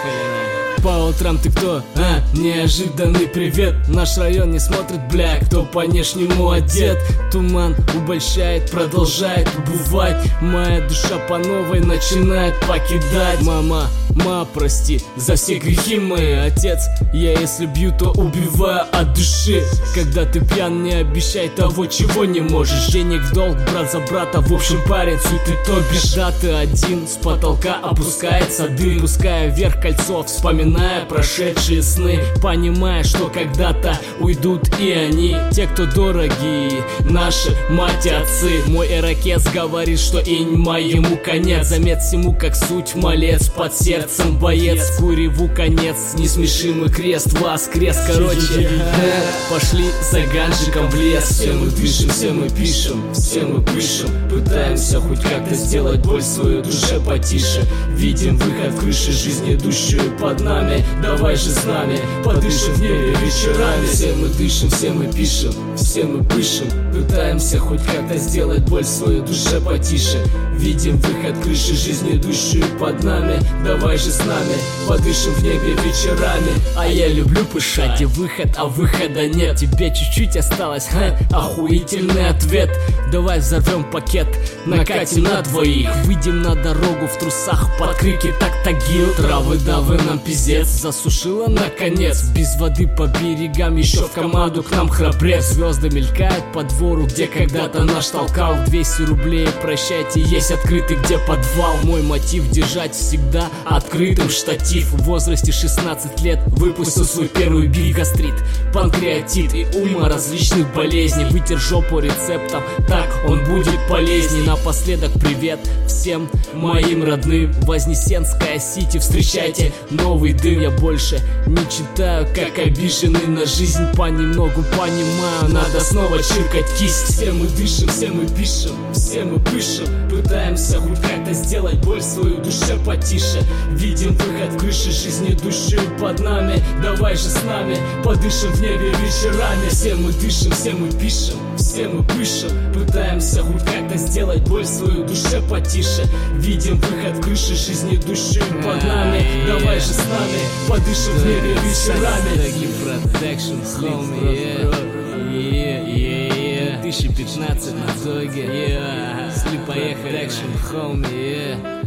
По утрам ты кто? Неожиданный привет. Наш район не смотрит, бля, кто по-внешнему одет. Туман обольщает, продолжает убывать. Моя душа по новой начинает покидать. Мама, прости за все грехи мои. Отец, я если бью, то убиваю от души. Когда ты пьян, не обещай того, чего не можешь. Денег в долг, брат за брата, в общем, парень, суть ты то бишь. Да, ты один, с потолка опускается дым, пуская вверх кольцо, вспоминая прошедшие сны, понимая, что когда-то уйдут и они, те, кто дорогие, наши мать и отцы. Мой ирокез говорит, что инь моему конец. Заметь всему, как суть малец, под сердцем боец. Куреву конец, несмешимый крест воскрес. Короче, пошли за ганжиком в лес. Все мы дышим, все мы пишем, все мы пышем. Пытаемся хоть как-то сделать боль свою душе потише. Видим выход в крыше жизни, идущую под нами. Давай же с нами, подышим в небе вечерами. Все мы дышим, все мы пишем, все мы пышем. Пытаемся хоть как-то сделать боль свою душе потише. Видим выход крыши жизни, идущую под нами. Давай же с нами, подышим в небе вечерами. А я люблю пышать, и выход, а выхода нет. Тебе чуть-чуть осталось, охуительный ответ. Давай взорвем пакет, накатим на двоих. Выйдем на дорогу в трусах под крики так-тагил. Травы-давы нам пиздец засушила наконец. Без воды по берегам, еще в команду к нам храбрец. Звезды мелькают по двору, где когда-то наш толкал. 200 рублей, прощайте, есть открытый где подвал. Мой мотив держать всегда открытым штатив. В возрасте 16 лет выпустил свой первый бит. Гастрит, панкреатит и ума различных болезней. Вытер жопу рецептом, так он будет полезней. Напоследок привет всем моим родным. Вознесенская Сити, встречайте новый дым. Я больше не читаю, как обиженный на жизнь. Понемногу понимаю, надо снова чиркать кисть. Все мы дышим, все мы пишем, все мы пышем. Пытаемся хоть как-то сделать боль свою душе потише. Видим выход в крыше жизни, идущую под нами. Давай же с нами, подышим в небе вечерами. Все мы дышим, все мы пишем, все мы пышем. Пытаемся хоть как-то сделать боль свою душе потише. Видим выход в крыше жизни, идущую под нами. Давай же с нами, подышим в небе вечерами. Protection, homie, 2015 на Зоге. Сли, поехали, action, homie,